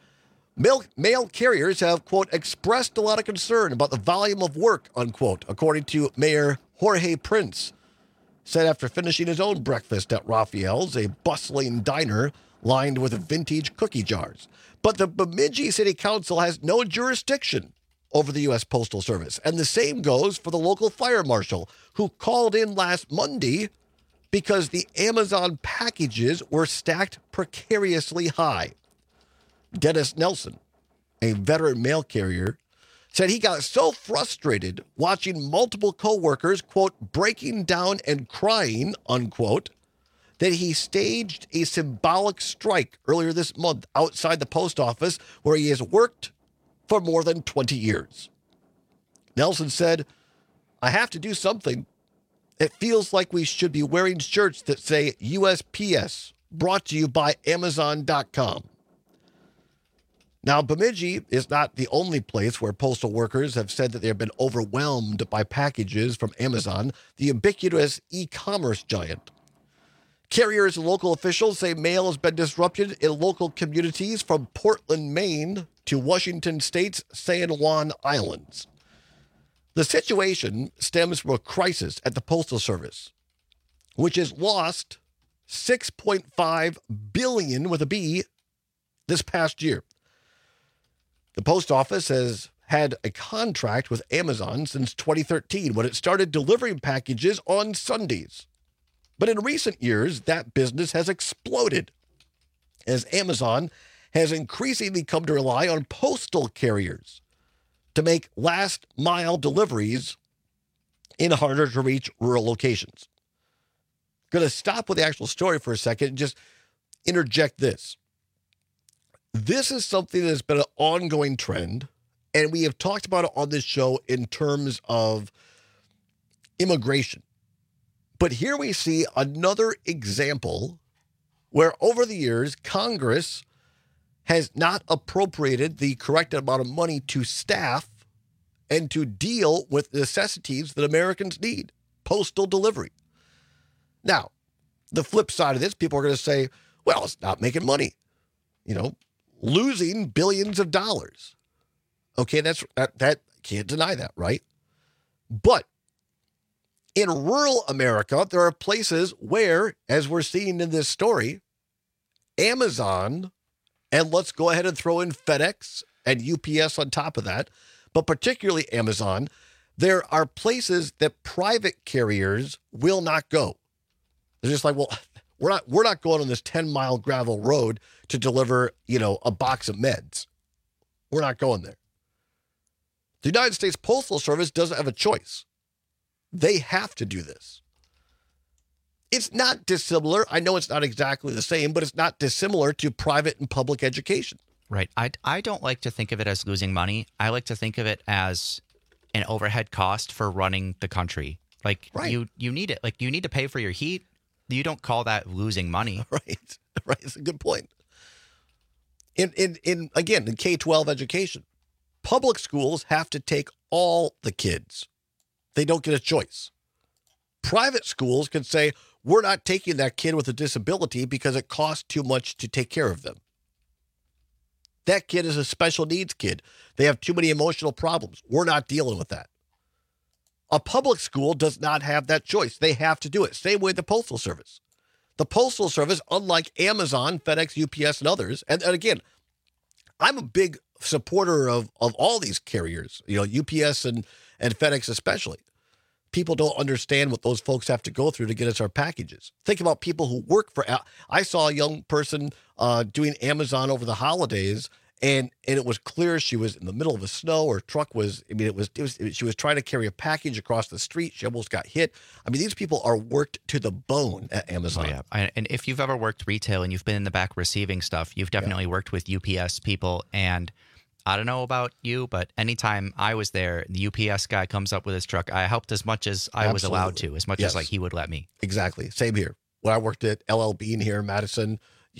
Mail carriers have, quote, expressed a lot of concern about the volume of work, unquote, according to Mayor Jorge Prince, said after finishing his own breakfast at Raphael's, a bustling diner lined with vintage cookie jars. But the Bemidji City Council has no jurisdiction over the U.S. Postal Service. And the same goes for the local fire marshal, who called in last Monday because the Amazon packages were stacked precariously high. Dennis Nelson, a veteran mail carrier, said he got so frustrated watching multiple coworkers, quote, breaking down and crying, unquote, that he staged a symbolic strike earlier this month outside the post office where he has worked for more than 20 years. Nelson said, I have to do something. It feels like we should be wearing shirts that say USPS, brought to you by Amazon.com. Now, Bemidji is not the only place where postal workers have said that they have been overwhelmed by packages from Amazon, the ubiquitous e-commerce giant. Carriers and local officials say mail has been disrupted in local communities from Portland, Maine to Washington State's San Juan Islands. The situation stems from a crisis at the Postal Service, which has lost $6.5 billion with a B this past year. The post office has had a contract with Amazon since 2013 when it started delivering packages on Sundays. But in recent years, that business has exploded as Amazon has increasingly come to rely on postal carriers to make last-mile deliveries in harder-to-reach rural locations. Going to stop with the actual story for a second and just interject this. This is something that has been an ongoing trend, and we have talked about it on this show in terms of immigration. But here we see another example where over the years, Congress has not appropriated the correct amount of money to staff and to deal with necessities that Americans need, postal delivery. Now, the flip side of this, people are going to say, well, it's not making money, losing billions of dollars. Okay, that can't deny that, right? But in rural America, there are places where, as we're seeing in this story, Amazon, and let's go ahead and throw in FedEx and UPS on top of that, but particularly Amazon, there are places that private carriers will not go. They're just like, well, we're not going on this 10-mile gravel road to deliver, a box of meds. We're not going there. The United States Postal Service doesn't have a choice. They have to do this. It's not dissimilar. I know it's not exactly the same, but it's not dissimilar to private and public education. Right. I don't like to think of it as losing money. I like to think of it as an overhead cost for running the country. Like, right. You need it. Like, you need to pay for your heat. You don't call that losing money. Right. It's a good point. In K-12 education, public schools have to take all the kids. They don't get a choice. Private schools can say, we're not taking that kid with a disability because it costs too much to take care of them. That kid is a special needs kid. They have too many emotional problems. We're not dealing with that. A public school does not have that choice. They have to do it. Same way with the Postal Service. The Postal Service, unlike Amazon, FedEx, UPS, and others, and again, I'm a big supporter of all these carriers, UPS and FedEx especially. people don't understand what those folks have to go through to get us our packages. Think about people who work for. I saw a young person doing Amazon over the holidays, and it was clear she was in the middle of a snow. Her truck was. I mean, she was trying to carry a package across the street. She almost got hit. I mean, these people are worked to the bone at Amazon. Oh, yeah. And if you've ever worked retail and you've been in the back receiving stuff, you've definitely worked with UPS people. And I don't know about you, but anytime I was there, the UPS guy comes up with his truck. I helped as much as I was allowed to, as much as like he would let me. Exactly. Same here. When I worked at LL Bean here in Madison,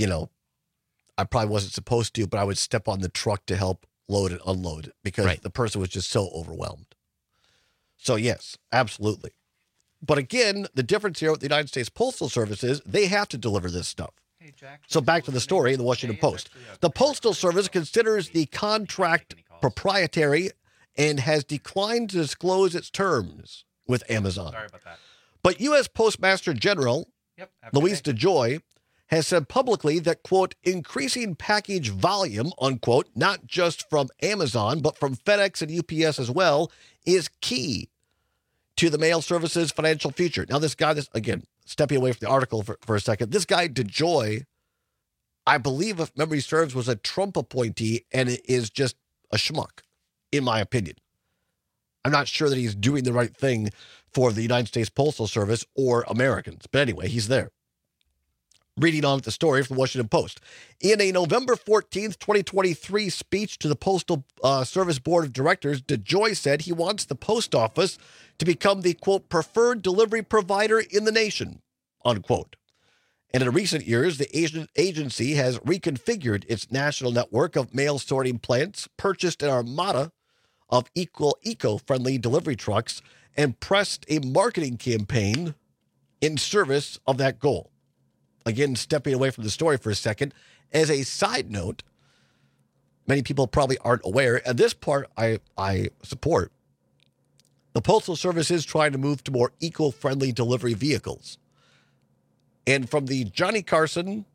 I probably wasn't supposed to, but I would step on the truck to help load and unload because the person was just so overwhelmed. So yes, absolutely. But again, the difference here with the United States Postal Service is they have to deliver this stuff. So back to the story in the Washington Post. The Postal Service considers the contract proprietary and has declined to disclose its terms with Amazon. Sorry about that. But U.S. Postmaster General Louise DeJoy has said publicly that, quote, increasing package volume, unquote, not just from Amazon, but from FedEx and UPS as well, is key to the mail service's financial future. Now, this guy, again, stepping away from the article for a second, this guy, DeJoy, I believe, if memory serves, was a Trump appointee, and it is just a schmuck, in my opinion. I'm not sure that he's doing the right thing for the United States Postal Service or Americans. But anyway, he's there. Reading on with the story from the Washington Post. In a November 14th, 2023 speech to the Postal Service Board of Directors, DeJoy said he wants the post office to become the, quote, preferred delivery provider in the nation, unquote. And in recent years, the agency has reconfigured its national network of mail sorting plants, purchased an armada of eco-friendly delivery trucks, and pressed a marketing campaign in service of that goal. Again, stepping away from the story for a second, as a side note, many people probably aren't aware, and this part I support. The Postal Service is trying to move to more eco-friendly delivery vehicles. And from the Johnny Carson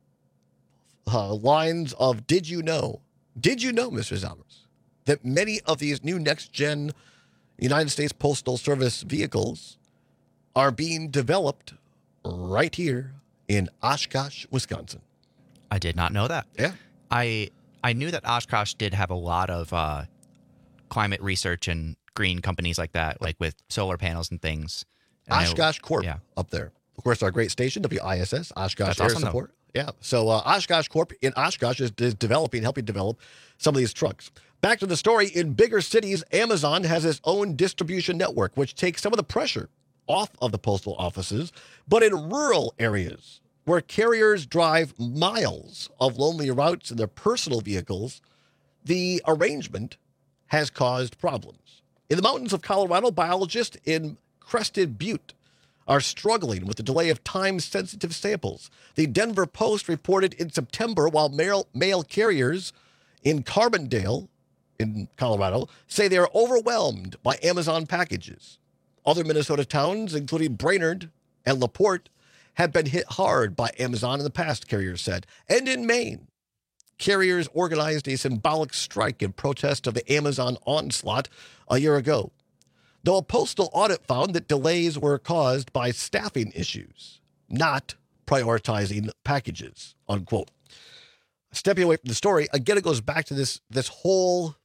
lines of did you know, Mr. Zalmers, that many of these new next-gen United States Postal Service vehicles are being developed right here in Oshkosh, Wisconsin. I did not know that. Yeah. I knew that Oshkosh did have a lot of climate research and green companies like that, like with solar panels and things. And Oshkosh Corp up there. Of course, our great station, WISS, Oshkosh Air Support. Yeah. So Oshkosh Corp in Oshkosh is helping develop some of these trucks. Back to the story. In bigger cities, Amazon has its own distribution network, which takes some of the pressure off of the postal offices. But in rural areas where carriers drive miles of lonely routes in their personal vehicles, the arrangement has caused problems. In the mountains of Colorado, biologists in Crested Butte are struggling with the delay of time-sensitive samples. The Denver Post reported in September, while mail carriers in Carbondale, in Colorado, say they are overwhelmed by Amazon packages. Other Minnesota towns, including Brainerd and LaPorte, have been hit hard by Amazon in the past, carriers said. And in Maine, carriers organized a symbolic strike in protest of the Amazon onslaught a year ago, though a postal audit found that delays were caused by staffing issues, not prioritizing packages, unquote. Stepping away from the story, again, it goes back to this whole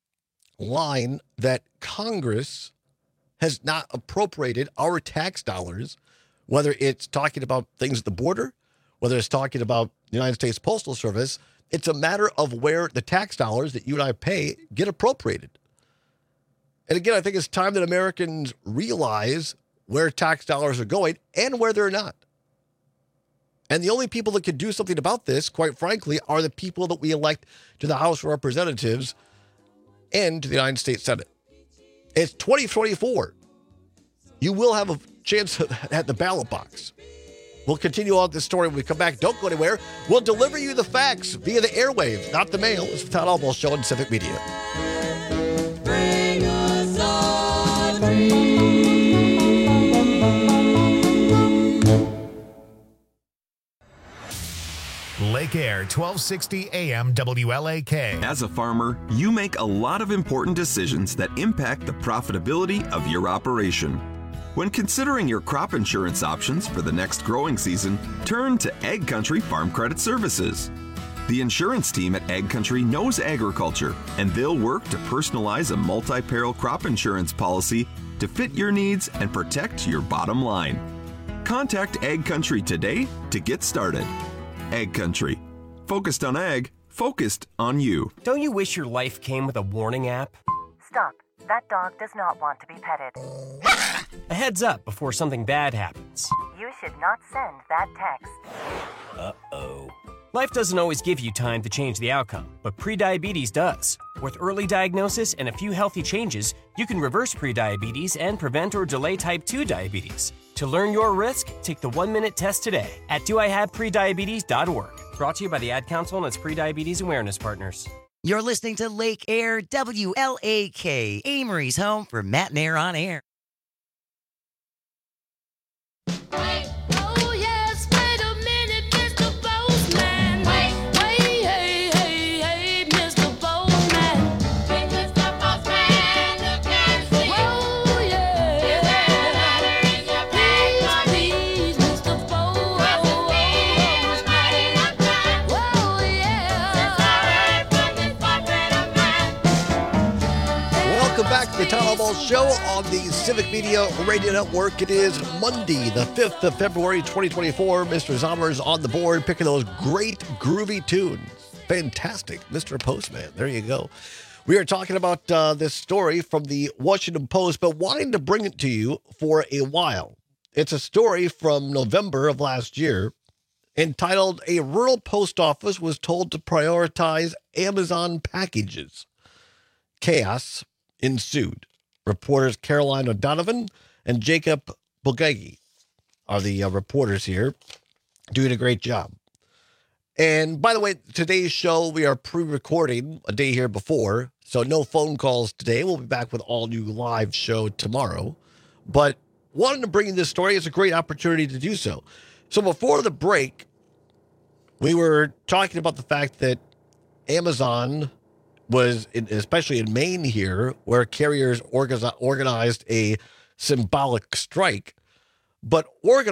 line that Congress has not appropriated our tax dollars, whether it's talking about things at the border, whether it's talking about the United States Postal Service. It's a matter of where the tax dollars that you and I pay get appropriated. And again, I think it's time that Americans realize where tax dollars are going and where they're not. And the only people that can do something about this, quite frankly, are the people that we elect to the House of Representatives and to the United States Senate. It's 2024. You will have a chance at the ballot box. We'll continue on this story when we come back. Don't go anywhere. We'll deliver you the facts via the airwaves, not the mail. It's the Todd Albaugh Show on Civic Media. Bring us our dreams. Lake Air, 1260 AM WLAK. As a farmer, you make a lot of important decisions that impact the profitability of your operation. When considering your crop insurance options for the next growing season, turn to Ag Country Farm Credit Services. The insurance team at Ag Country knows agriculture, and they'll work to personalize a multi-peril crop insurance policy to fit your needs and protect your bottom line. Contact Ag Country today to get started. Ag Country. Focused on ag, focused on you. Don't you wish your life came with a warning app? Stop. That dog does not want to be petted. A heads up before something bad happens. You should not send that text. Uh-oh. Life doesn't always give you time to change the outcome, but prediabetes does. With early diagnosis and a few healthy changes, you can reverse prediabetes and prevent or delay type 2 diabetes. To learn your risk, take the 1-minute test today at doihaveprediabetes.org. Brought to you by the Ad Council and its prediabetes awareness partners. You're listening to Lake Air WLAK, Amory's home for Matt and Air on Air. Oh yes, wait a minute, Mr. Postman. Wait, hey, Mr. Postman. Mr. Postman, look and see. Oh yeah. Is there a letter in your bag? Please, Mr. Postman. Oh yeah. Welcome back to the Tom Ball Show on the Civic Media Radio Network. It is Monday, the 5th of February, 2024. Mr. Zommer's on the board, picking those great groovy tunes. Fantastic. Mr. Postman, there you go. We are talking about this story from the Washington Post, but wanting to bring it to you for a while. It's a story from November of last year entitled, "A Rural Post Office Was Told to Prioritize Amazon Packages. Chaos Ensued." Reporters Caroline O'Donovan and Jacob Bulgagi are the reporters here, doing a great job. And by the way, today's show, we are pre-recording a day here before, so no phone calls today. We'll be back with all new live show tomorrow. But wanted to bring you this story. It's a great opportunity to do so. So before the break, we were talking about the fact that Amazon was, especially in Maine here, where carriers organized a symbolic strike, but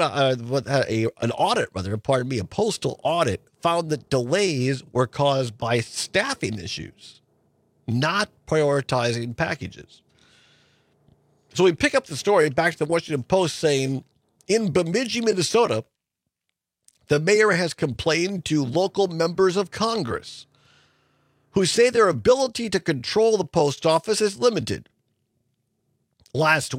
an audit, a postal audit, found that delays were caused by staffing issues, not prioritizing packages. So we pick up the story back to the Washington Post saying, in Bemidji, Minnesota, the mayor has complained to local members of Congress who say their ability to control the post office is limited. Last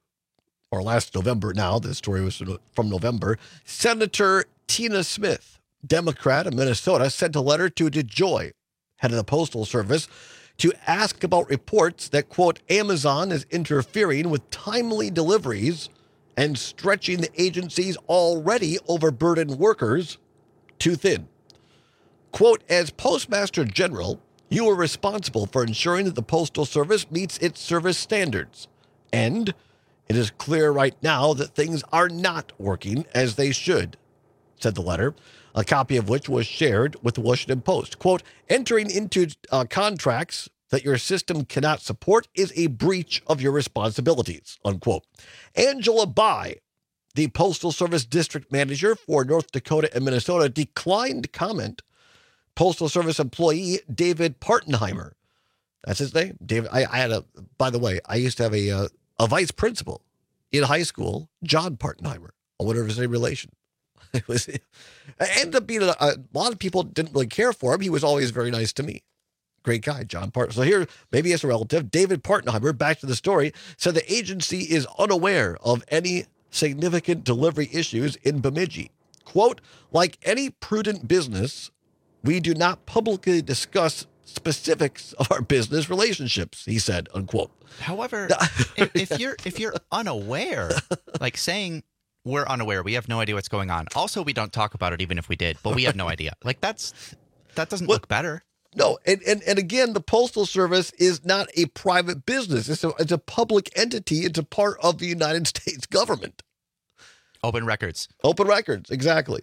November now, this story was from November, Senator Tina Smith, Democrat of Minnesota, sent a letter to DeJoy, head of the Postal Service, to ask about reports that, quote, Amazon is interfering with timely deliveries and stretching the agency's already overburdened workers too thin. Quote, as Postmaster General, you are responsible for ensuring that the Postal Service meets its service standards. And it is clear right now that things are not working as they should, said the letter, a copy of which was shared with the Washington Post. Quote, entering into contracts that your system cannot support is a breach of your responsibilities, unquote. Angela Bai, the Postal Service District Manager for North Dakota and Minnesota, declined to comment. Postal Service employee David Partenheimer, that's his name, David. By the way, I used to have a vice principal in high school, John Partenheimer. I wonder if there's any relation. It ended up being a lot of people didn't really care for him. He was always very nice to me. Great guy, John Partenheimer. So here, maybe as a relative, David Partenheimer, back to the story, said the agency is unaware of any significant delivery issues in Bemidji. Quote, like any prudent business, we do not publicly discuss specifics of our business relationships, he said, unquote. However, if you're unaware, like saying we're unaware, we have no idea what's going on. Also, we don't talk about it even if we did, but we have no idea. Like that doesn't look better. No, and again, the Postal Service is not a private business. It's a public entity. It's a part of the United States government. Open records. Open records, exactly.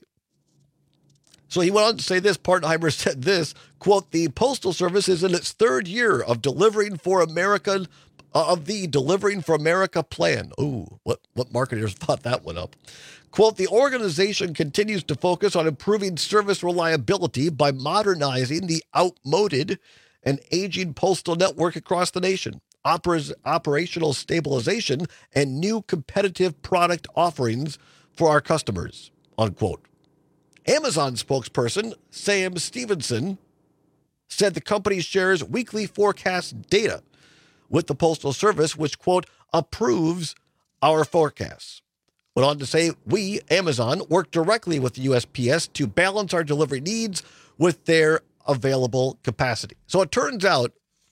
So he went on to say this, Partenheimer said this, quote, the Postal Service is in its third year of delivering for American of the Delivering for America plan. Ooh, what marketers thought that one up? Quote, the organization continues to focus on improving service reliability by modernizing the outmoded and aging postal network across the nation, operational stabilization, and new competitive product offerings for our customers, unquote. Amazon spokesperson Sam Stevenson said the company shares weekly forecast data with the Postal Service, which, quote, approves our forecasts. Went on to say, we, Amazon, work directly with the USPS to balance our delivery needs with their available capacity. So it turns out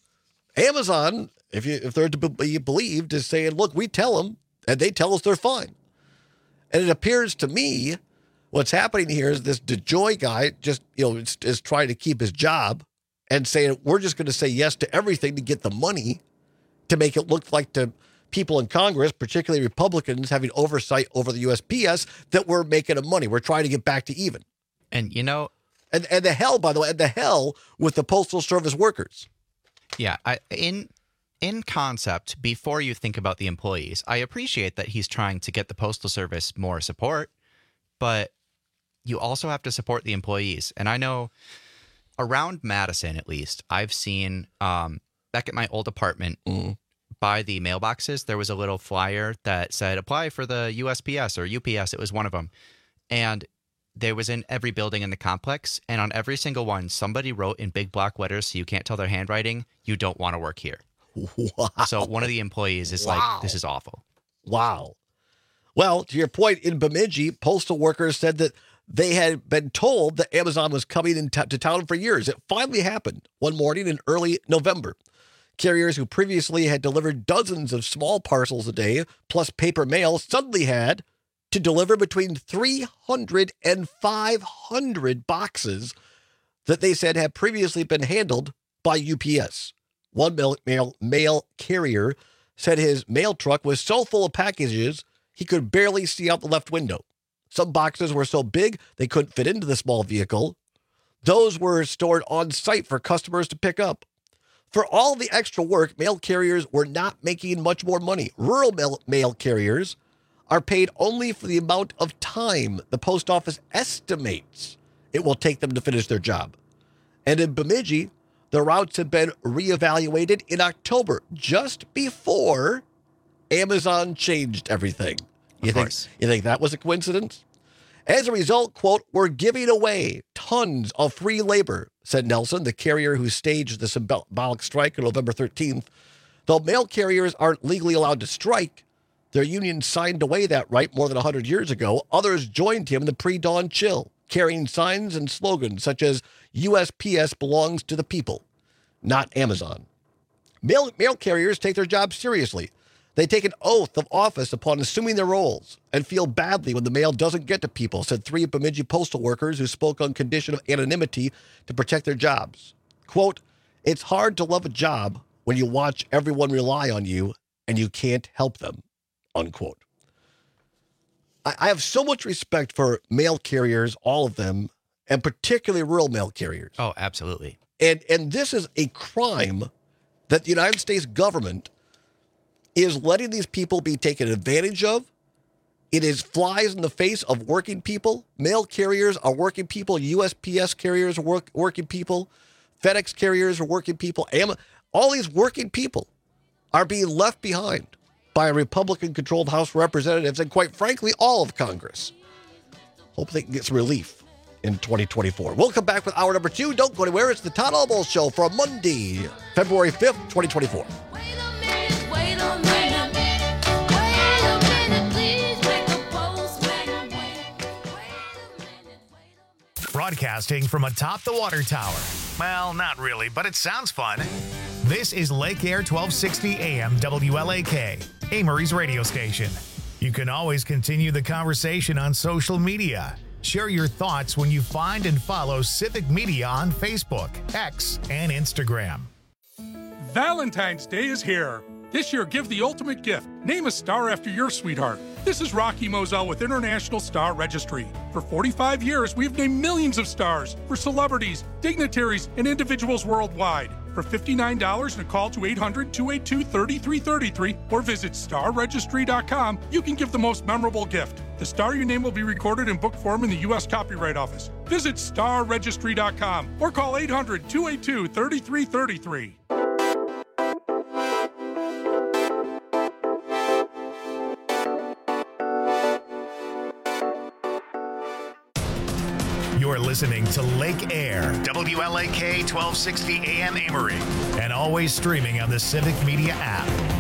Amazon, if they're to be believed, is saying, look, we tell them, and they tell us they're fine. And it appears to me what's happening here is this DeJoy guy just, is trying to keep his job and saying, we're just going to say yes to everything to get the money to make it look like to people in Congress, particularly Republicans, having oversight over the USPS, that we're making the money. We're trying to get back to even. And, and the hell, by the way, and the hell with the Postal Service workers. Yeah. In concept, before you think about the employees, I appreciate that he's trying to get the Postal Service more support, but you also have to support the employees. And I know around Madison, at least, I've seen back at my old apartment, by the mailboxes, there was a little flyer that said, apply for the USPS or UPS. It was one of them. And there was in every building in the complex. And on every single one, somebody wrote in big block letters, so you can't tell their handwriting, you don't want to work here. Wow. So one of the employees is like, this is awful. Wow. Well, to your point, in Bemidji, postal workers said that they had been told that Amazon was coming to town for years. It finally happened one morning in early November. Carriers who previously had delivered dozens of small parcels a day, plus paper mail, suddenly had to deliver between 300 and 500 boxes that they said had previously been handled by UPS. One mail carrier said his mail truck was so full of packages he could barely see out the left window. Some boxes were so big they couldn't fit into the small vehicle. Those were stored on site for customers to pick up. For all the extra work, mail carriers were not making much more money. Rural mail carriers are paid only for the amount of time the post office estimates it will take them to finish their job. And in Bemidji, the routes have been reevaluated in October, just before Amazon changed everything. You think that was a coincidence? As a result, quote, we're giving away tons of free labor, said Nelson, the carrier who staged the symbolic strike on November 13th. Though mail carriers aren't legally allowed to strike, their union signed away that right more than 100 years ago. Others joined him in the pre-dawn chill, carrying signs and slogans such as USPS belongs to the people, not Amazon. Mail carriers take their job seriously. They take an oath of office upon assuming their roles and feel badly when the mail doesn't get to people, said three Bemidji postal workers who spoke on condition of anonymity to protect their jobs. Quote, it's hard to love a job when you watch everyone rely on you and you can't help them, unquote. I have so much respect for mail carriers, all of them, and particularly rural mail carriers. Oh, absolutely. And this is a crime that the United States government is letting these people be taken advantage of. It is flies in the face of working people. Mail carriers are working people. USPS carriers are working people. FedEx carriers are working people. All these working people are being left behind by a Republican-controlled House of Representatives and, quite frankly, all of Congress. Hope they can get some relief in 2024. We'll come back with hour number 2. Don't go anywhere. It's the Todd Albaugh Show for Monday, February 5th, 2024. Broadcasting from atop the water tower. Well, not really, but it sounds fun. This is Lake Air 1260 AM WLAK, Amory's radio station. You can always continue the conversation on social media. Share your thoughts when you find and follow Civic Media on Facebook, X, and Instagram. Valentine's Day is here. This year, give the ultimate gift. Name a star after your sweetheart. This is Rocky Moselle with International Star Registry. For 45 years, we've named millions of stars for celebrities, dignitaries, and individuals worldwide. for $59 and a call to 800-282-3333 or visit starregistry.com, you can give the most memorable gift. The star your name will be recorded in book form in the U.S. Copyright Office. Visit starregistry.com or call 800-282-3333. You're listening to Lake Air, WLAK 1260 AM Amory, and always streaming on the Civic Media app.